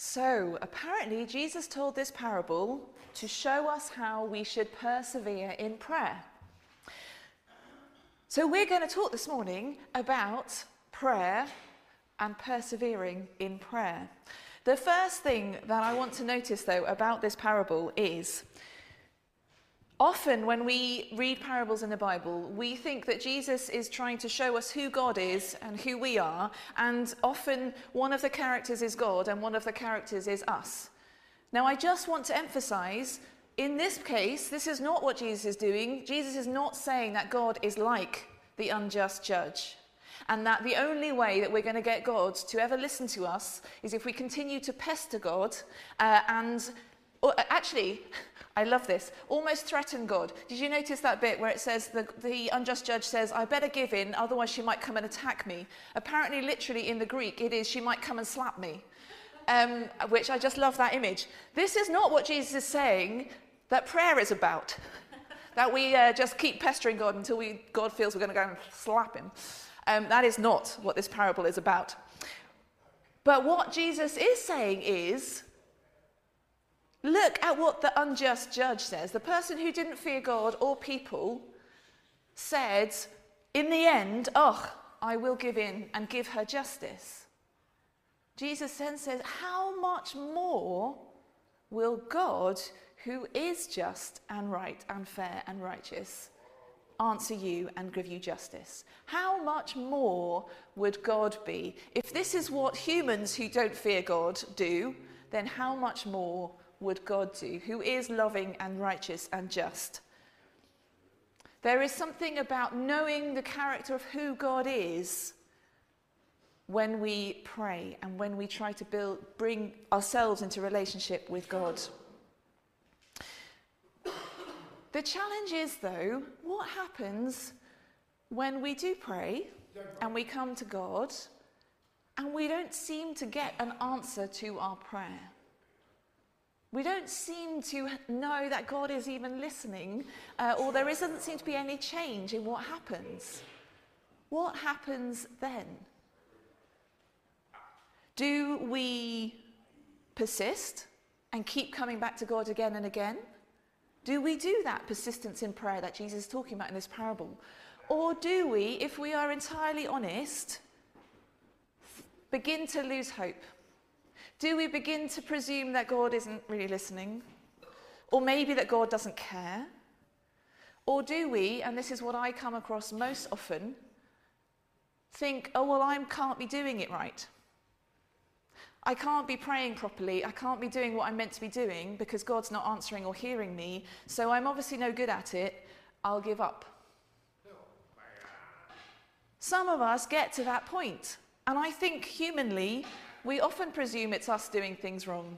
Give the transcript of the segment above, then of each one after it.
So, apparently, Jesus told this parable to show us how we should persevere in prayer. So, we're going to talk this morning about prayer and persevering in prayer. The first thing that I want to notice, though, about this parable is often when we read parables in the Bible, we think that Jesus is trying to show us who God is and who we are, and often one of the characters is God and one of the characters is us. Now, I just want to emphasize, in this case, this is not what Jesus is doing. Jesus is not saying that God is like the unjust judge, and that the only way that we're going to get God to ever listen to us is if we continue to pester God actually, I love this, almost threaten God. Did you notice that bit where it says the unjust judge says, I better give in, otherwise she might come and attack me. Apparently, literally in the Greek, it is, she might come and slap me, which I just love that image. This is not what Jesus is saying that prayer is about, that we just keep pestering God until God feels we're going to go and slap him. That is not what this parable is about. But what Jesus is saying is, look at what the unjust judge says. The person who didn't fear God or people said, in the end, I will give in and give her justice. Jesus then says, how much more will God, who is just and right and fair and righteous, answer you and give you justice? How much more would God be? If this is what humans who don't fear God do, then how much more would God do, who is loving and righteous and just? There is something about knowing the character of who God is when we pray and when we try to bring ourselves into relationship with God. The challenge is, though, what happens when we do pray and we come to God and we don't seem to get an answer to our prayer? We don't seem to know that God is even listening, or there doesn't seem to be any change in what happens. What happens then? Do we persist and keep coming back to God again and again? Do we do that persistence in prayer that Jesus is talking about in this parable? Or do we, if we are entirely honest, begin to lose hope? Do we begin to presume that God isn't really listening? Or maybe that God doesn't care? Or do we, and this is what I come across most often, think, I can't be doing it right. I can't be praying properly. I can't be doing what I'm meant to be doing because God's not answering or hearing me. So I'm obviously no good at it. I'll give up. Some of us get to that point. And I think humanly, we often presume it's us doing things wrong.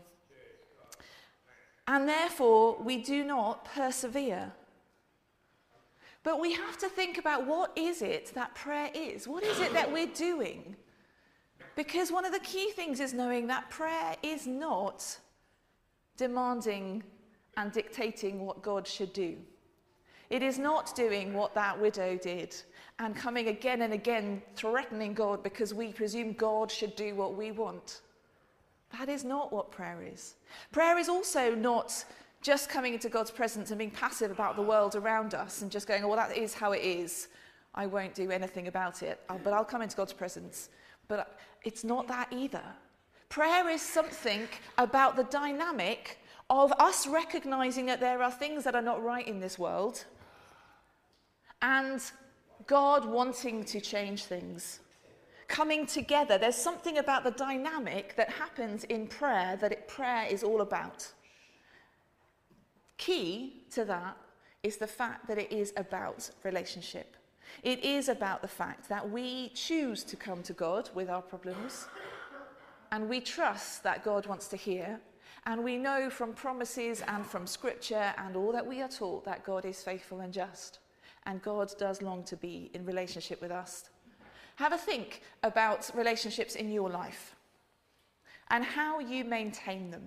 And therefore, we do not persevere. But we have to think about what is it that prayer is? What is it that we're doing? Because one of the key things is knowing that prayer is not demanding and dictating what God should do. It is not doing what that widow did and coming again and again threatening God because we presume God should do what we want. That is not what prayer is. Prayer is also not just coming into God's presence and being passive about the world around us and just going, that is how it is. I won't do anything about it, but I'll come into God's presence. But it's not that either. Prayer is something about the dynamic of us recognizing that there are things that are not right in this world and God wanting to change things. Coming together. There's something about the dynamic that happens in prayer that prayer is all about. Key to that is the fact that it is about relationship. It is about the fact that we choose to come to God with our problems, and we trust that God wants to hear, and we know from promises and from scripture and all that we are taught that God is faithful and just, and God does long to be in relationship with us. Have a think about relationships in your life and how you maintain them.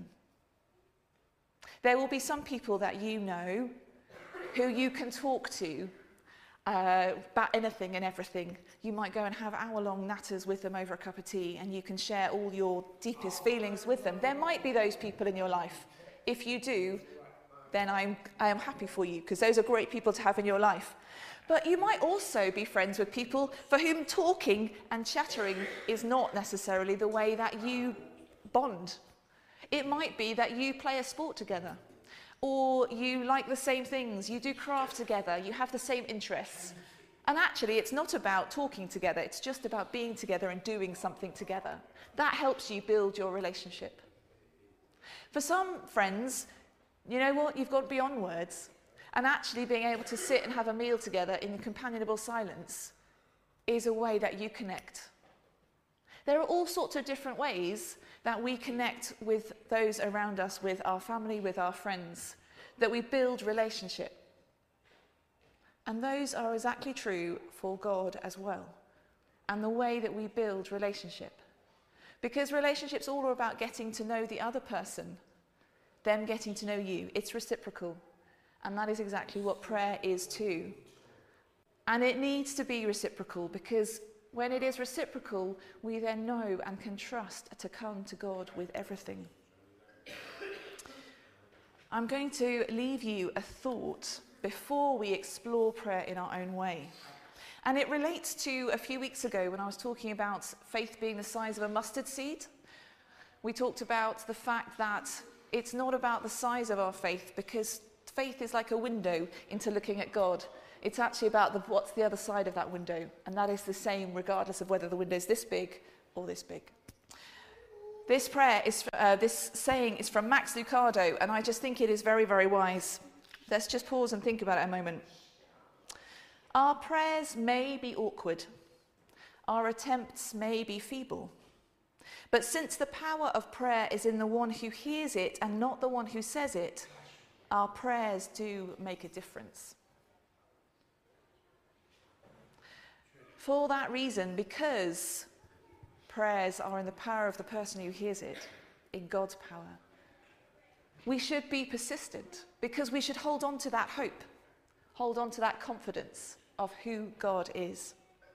There will be some people that you know who you can talk to about anything and everything. You might go and have hour-long natters with them over a cup of tea, and you can share all your deepest feelings with them. There might be those people in your life. If you do, then I am happy for you, because those are great people to have in your life. But you might also be friends with people for whom talking and chattering is not necessarily the way that you bond. It might be that you play a sport together, or you like the same things, you do craft together, you have the same interests. And actually, it's not about talking together, it's just about being together and doing something together. That helps you build your relationship. For some friends, you know what, you've got beyond words. And actually being able to sit and have a meal together in companionable silence is a way that you connect. There are all sorts of different ways that we connect with those around us, with our family, with our friends, that we build relationship. And those are exactly true for God as well, and the way that we build relationship. Because relationship's all about getting to know the other person, them getting to know you. It's reciprocal. And that is exactly what prayer is too. And it needs to be reciprocal, because when it is reciprocal, we then know and can trust to come to God with everything. I'm going to leave you a thought before we explore prayer in our own way. And it relates to a few weeks ago when I was talking about faith being the size of a mustard seed. We talked about the fact that it's not about the size of our faith, because faith is like a window into looking at God. It's actually about what's the other side of that window, and that is the same regardless of whether the window is this big or this big. This saying is from Max Lucado, and I just think it is very, very wise. Let's just pause and think about it a moment. Our prayers may be awkward. Our attempts may be feeble. But since the power of prayer is in the one who hears it and not the one who says it, our prayers do make a difference. For that reason, because prayers are in the power of the person who hears it, in God's power, we should be persistent, because we should hold on to that hope, hold on to that confidence of who God is.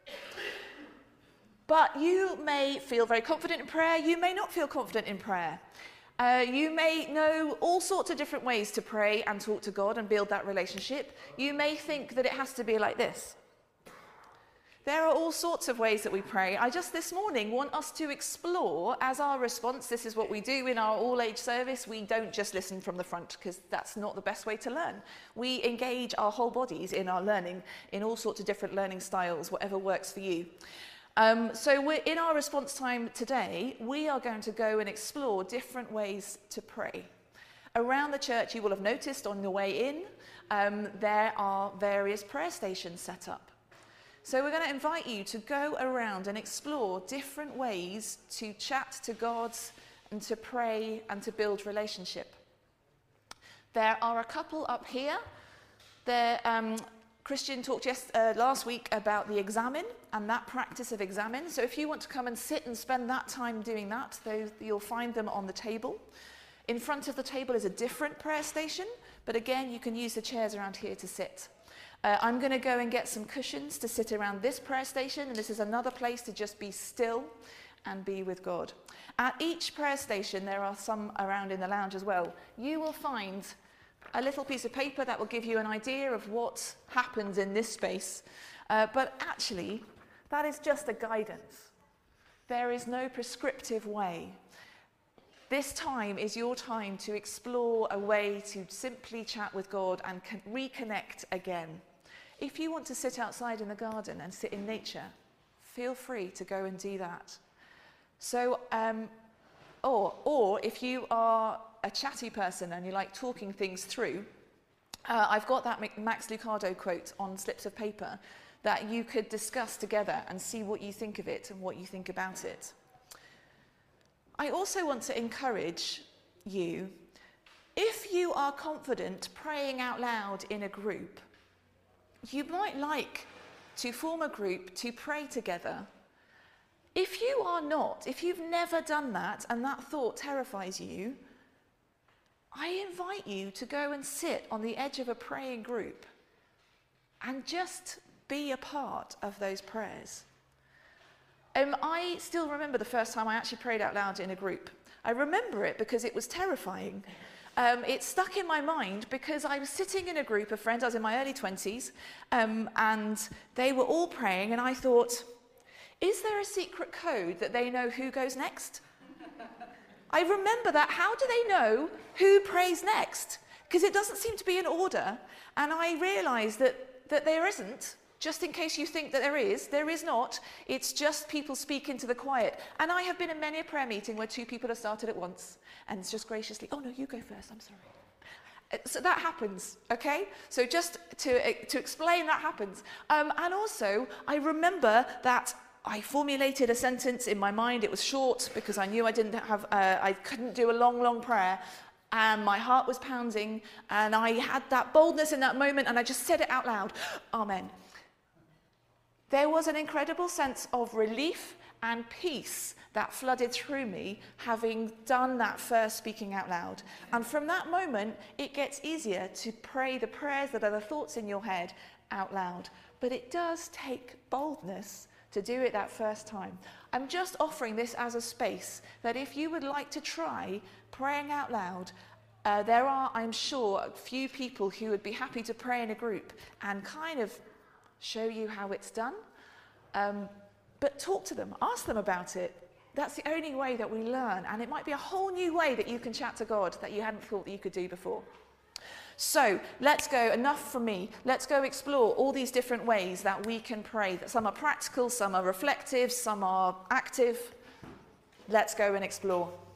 But you may feel very confident in prayer, you may not feel confident in prayer. You may know all sorts of different ways to pray and talk to God and build that relationship. You may think that it has to be like this. There are all sorts of ways that we pray. I just this morning want us to explore as our response. This is what we do in our all-age service. We don't just listen from the front, because that's not the best way to learn. We engage our whole bodies in our learning, in all sorts of different learning styles, whatever works for you. So in our response time today, we are going to go and explore different ways to pray. Around the church, you will have noticed on the way in, there are various prayer stations set up. So we're going to invite you to go around and explore different ways to chat to God and to pray and to build relationship. There are a couple up here. Christian talked last week about the examine and that practice of examine. So if you want to come and sit and spend that time doing that, you'll find them on the table. In front of the table is a different prayer station, but again, you can use the chairs around here to sit. I'm going to go and get some cushions to sit around this prayer station, and this is another place to just be still and be with God. At each prayer station, there are some around in the lounge as well. You will find a little piece of paper that will give you an idea of what happens in this space. But actually, that is just a guidance. There is no prescriptive way. This time is your time to explore a way to simply chat with God and reconnect again. If you want to sit outside in the garden and sit in nature, feel free to go and do that. So, or if you are a chatty person and you like talking things through, I've got that Max Lucado quote on slips of paper that you could discuss together and see what you think of it and what you think about it. I also want to encourage you, if you are confident praying out loud in a group, you might like to form a group to pray together. If you are not, if you've never done that and that thought terrifies you, I invite you to go and sit on the edge of a praying group and just be a part of those prayers. I still remember the first time I actually prayed out loud in a group. I remember it because it was terrifying. It stuck in my mind because I was sitting in a group of friends. I was in my early 20s, and they were all praying, and I thought, is there a secret code that they know who goes next? I remember that. How do they know who prays next? Because it doesn't seem to be in order. And I realised that there isn't. Just in case you think that there is not. It's just people speak into the quiet. And I have been in many a prayer meeting where two people have started at once. And it's just graciously, oh no, you go first, I'm sorry. So that happens, okay? So just to explain, that happens. And also, I remember that I formulated a sentence in my mind. It was short because I knew I couldn't do a long, long prayer. And my heart was pounding. And I had that boldness in that moment. And I just said it out loud. Amen. There was an incredible sense of relief and peace that flooded through me having done that first speaking out loud. And from that moment, it gets easier to pray the prayers that are the thoughts in your head out loud. But it does take boldness to do it that first time. I'm just offering this as a space that if you would like to try praying out loud, there are, I'm sure, a few people who would be happy to pray in a group and kind of show you how it's done. But talk to them, ask them about it. That's the only way that we learn, and it might be a whole new way that you can chat to God that you hadn't thought that you could do before. So let's go, enough from me, let's go explore all these different ways that we can pray. Some are practical, some are reflective, some are active. Let's go and explore.